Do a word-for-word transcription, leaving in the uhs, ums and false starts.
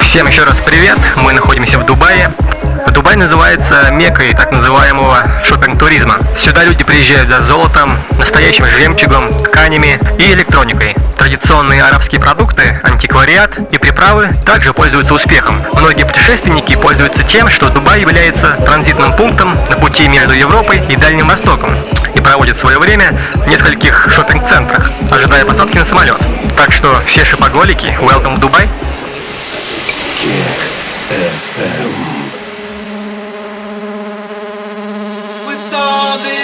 Всем еще раз привет, мы находимся в Дубае. Дубай называется меккой так называемого шопинг-туризма. Сюда люди приезжают за золотом, настоящим жемчугом, тканями и электроникой. Традиционные арабские продукты, антиквариат и приправы также пользуются успехом. Многие путешественники пользуются тем, что Дубай является транзитным пунктом на пути между Европой и Дальним Востоком и проводят свое время в нескольких шопинг-центрах, ожидая посадки на самолет. Так что все шопоголики, welcome в Дубай! Kicks эф эм. With all the